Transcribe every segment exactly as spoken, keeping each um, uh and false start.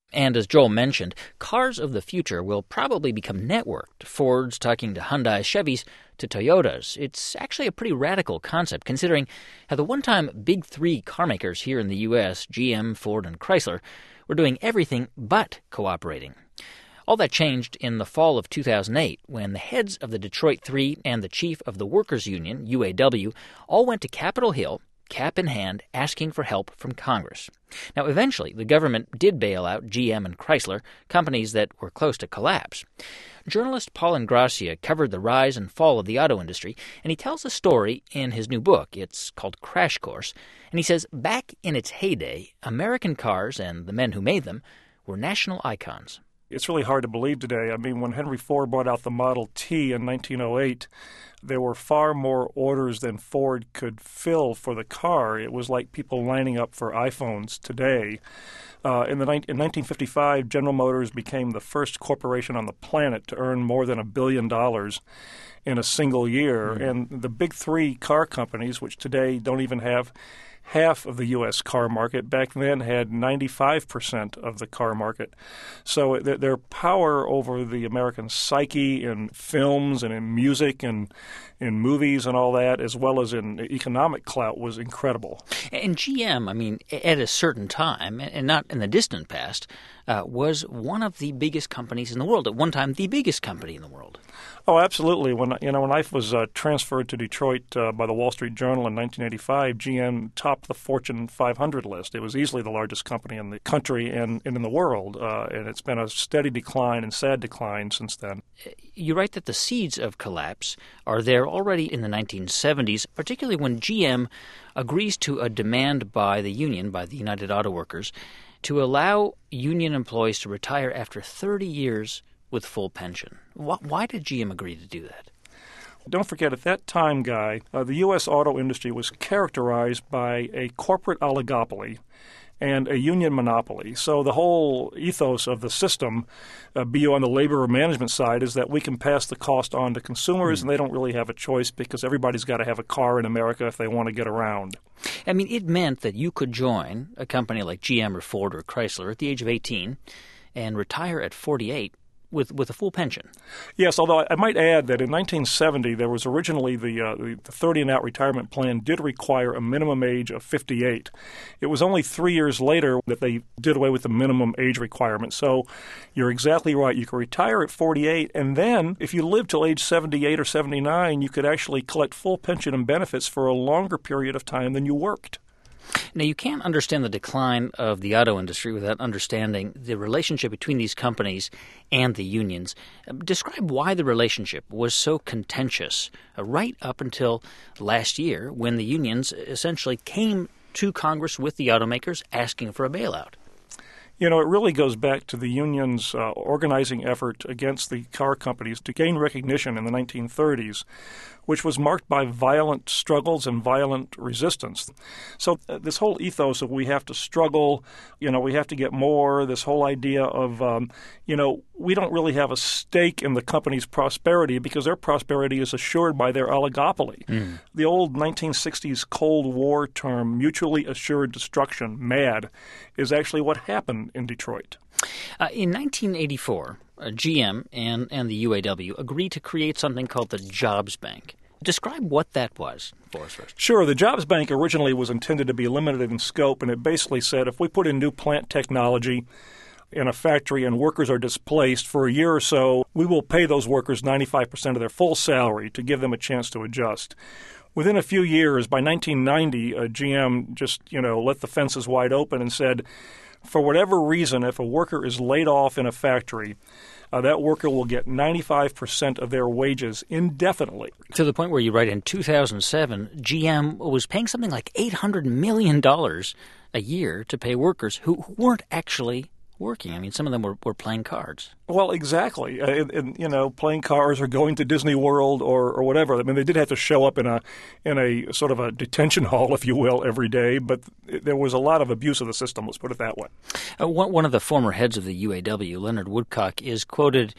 And as Joel mentioned, cars of the future will probably become networked. Ford's talking to Hyundai, Chevys to Toyotas. It's actually a pretty radical concept, considering how the one-time big three carmakers here in the U S, G M, Ford, and Chrysler, were doing everything but cooperating. All that changed in the fall of two thousand eight, when the heads of the Detroit Three and the chief of the Workers' Union, U A W, all went to Capitol Hill, cap in hand, asking for help from Congress. Now, eventually, the government did bail out G M and Chrysler, companies that were close to collapse. Journalist Paul Ingrassia covered the rise and fall of the auto industry, and he tells a story in his new book. It's called Crash Course, and he says back in its heyday, American cars and the men who made them were national icons. It's really hard to believe today. I mean, when Henry Ford brought out the Model T in nineteen oh eight, there were far more orders than Ford could fill for the car. It was like people lining up for iPhones today. Uh, in, the, in nineteen fifty-five, General Motors became the first corporation on the planet to earn more than a billion dollars in a single year. Mm-hmm. And the big three car companies, which today don't even have half of the U S car market, back then had ninety-five percent of the car market. So th- their power over the American psyche in films and in music and in movies and all that, as well as in economic clout, was incredible. And G M, I mean, at a certain time, and not in the distant past, uh, was one of the biggest companies in the world. At one time, the biggest company in the world. Oh, absolutely. When you know when I was uh, transferred to Detroit uh, by the Wall Street Journal in nineteen eighty-five, G M topped the Fortune five hundred list. It was easily the largest company in the country and, and in the world, uh, and it's been a steady decline and sad decline since then. You write that the seeds of collapse are there already in the nineteen seventies, particularly when G M agrees to a demand by the union, by the United Auto Workers, to allow union employees to retire after thirty years with full pension. Why did G M agree to do that? Don't forget, at that time, Guy, uh, the U S auto industry was characterized by a corporate oligopoly and a union monopoly. So the whole ethos of the system, uh, be you on the labor or management side, is that we can pass the cost on to consumers, mm. and they don't really have a choice because everybody's got to have a car in America if they want to get around. I mean, it meant that you could join a company like G M or Ford or Chrysler at the age of eighteen and retire at forty-eight with with a full pension. Yes, although I might add that in nineteen seventy, there was originally the, uh, the thirty and out retirement plan did require a minimum age of fifty-eight. It was only three years later that they did away with the minimum age requirement. So you're exactly right. You can retire at forty-eight, and then if you live till age seventy-eight or seventy-nine, you could actually collect full pension and benefits for a longer period of time than you worked. Now, you can't understand the decline of the auto industry without understanding the relationship between these companies and the unions. Describe why the relationship was so contentious uh, right up until last year, when the unions essentially came to Congress with the automakers asking for a bailout. You know, it really goes back to the union's uh, organizing effort against the car companies to gain recognition in the nineteen thirties, which was marked by violent struggles and violent resistance. So uh, this whole ethos of we have to struggle, you know, we have to get more, this whole idea of, um, you know, we don't really have a stake in the company's prosperity because their prosperity is assured by their oligopoly. Mm. The old nineteen sixties Cold War term, mutually assured destruction, MAD, is actually what happened in Detroit. Uh, in nineteen eighty-four, uh, G M and, and the U A W agreed to create something called the Jobs Bank. Describe what that was for us first. Sure. The Jobs Bank originally was intended to be limited in scope, and it basically said if we put in new plant technology in a factory and workers are displaced for a year or so, we will pay those workers ninety-five percent of their full salary to give them a chance to adjust. Within a few years, by nineteen ninety, uh, G M just, you know, let the fences wide open and said, for whatever reason, if a worker is laid off in a factory, uh, that worker will get ninety-five percent of their wages indefinitely. To the point where you write in two thousand seven, G M was paying something like eight hundred million dollars a year to pay workers who weren't actually working. I mean, some of them were, were playing cards. Well, exactly. Uh, and, and, you know, playing cards or going to Disney World or, or whatever. I mean, they did have to show up in a in a sort of a detention hall, if you will, every day. But there was a lot of abuse of the system, let's put it that way. Uh, one, one of the former heads of the U A W, Leonard Woodcock, is quoted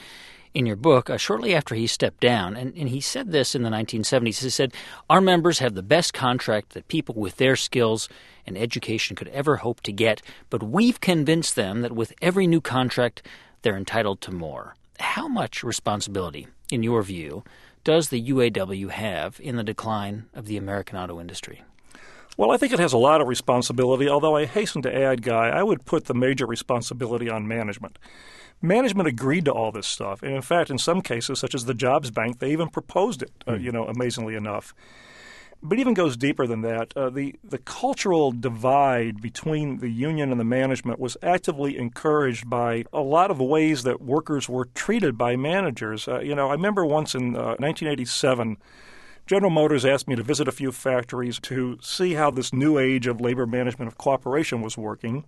in your book uh, shortly after he stepped down, and, and he said this in the nineteen seventies. He said, "Our members have the best contract that people with their skills and education could ever hope to get, but we've convinced them that with every new contract, they're entitled to more." How much responsibility, in your view, does the U A W have in the decline of the American auto industry? Well, I think it has a lot of responsibility, although I hasten to add, Guy, I would put the major responsibility on management. Management agreed to all this stuff, and in fact, in some cases, such as the Jobs Bank, they even proposed it, uh, you know, amazingly enough. But it even goes deeper than that. Uh, the, the cultural divide between the union and the management was actively encouraged by a lot of ways that workers were treated by managers. Uh, you know, I remember once in uh, nineteen eighty-seven, General Motors asked me to visit a few factories to see how this new age of labor management of cooperation was working.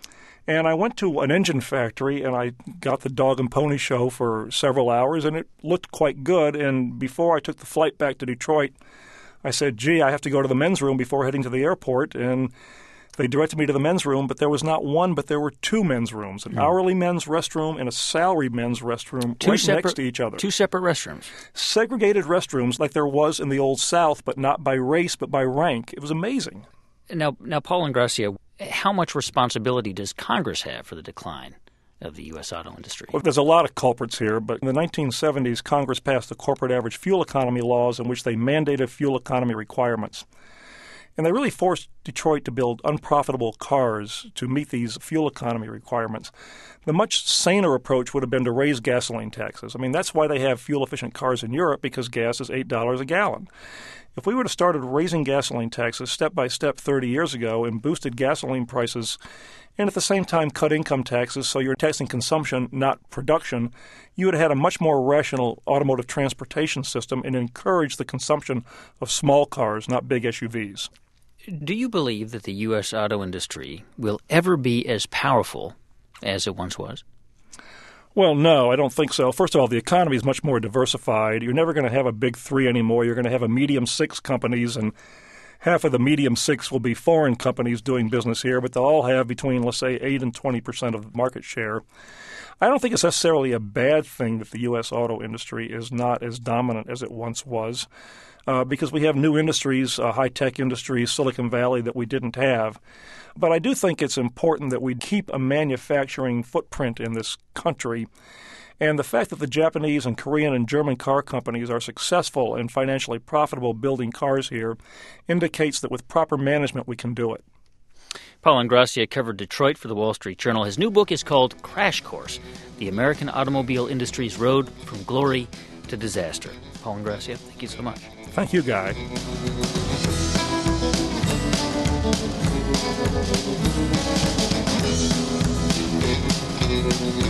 And I went to an engine factory, and I got the dog and pony show for several hours, and it looked quite good. And before I took the flight back to Detroit, I said, gee, I have to go to the men's room before heading to the airport. And they directed me to the men's room, but there was not one, but there were two men's rooms, an mm. hourly men's restroom and a salary men's restroom two right separate, next to each other. Two separate restrooms. Segregated restrooms like there was in the Old South, but not by race, but by rank. It was amazing. Now, now, Paul Ingrassia, how much responsibility does Congress have for the decline of the U S auto industry? Well, there's a lot of culprits here, but in the nineteen seventies, Congress passed the corporate average fuel economy laws in which they mandated fuel economy requirements. And they really forced Detroit to build unprofitable cars to meet these fuel economy requirements. The much saner approach would have been to raise gasoline taxes. I mean, that's why they have fuel-efficient cars in Europe, because gas is eight dollars a gallon. If we would have started raising gasoline taxes step by step thirty years ago and boosted gasoline prices and at the same time cut income taxes so you're taxing consumption, not production, you would have had a much more rational automotive transportation system and encouraged the consumption of small cars, not big S U Vs. Do you believe that the U S auto industry will ever be as powerful as it once was? Well, no, I don't think so. First of all, the economy is much more diversified. You're never going to have a big three anymore. You're going to have a medium six companies, and half of the medium six will be foreign companies doing business here, but they'll all have between, let's say, eight and twenty percent of market share. I don't think it's necessarily a bad thing that the U S auto industry is not as dominant as it once was, uh, because we have new industries, uh, high-tech industries, Silicon Valley, that we didn't have. But I do think it's important that we keep a manufacturing footprint in this country. And the fact that the Japanese and Korean and German car companies are successful and financially profitable building cars here indicates that with proper management we can do it. Paul Ingrassia covered Detroit for the Wall Street Journal. His new book is called Crash Course, The American Automobile Industry's Road from Glory to Disaster. Paul Ingrassia, thank you so much. Thank you, Guy.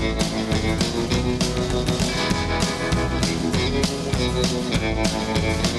Thank you.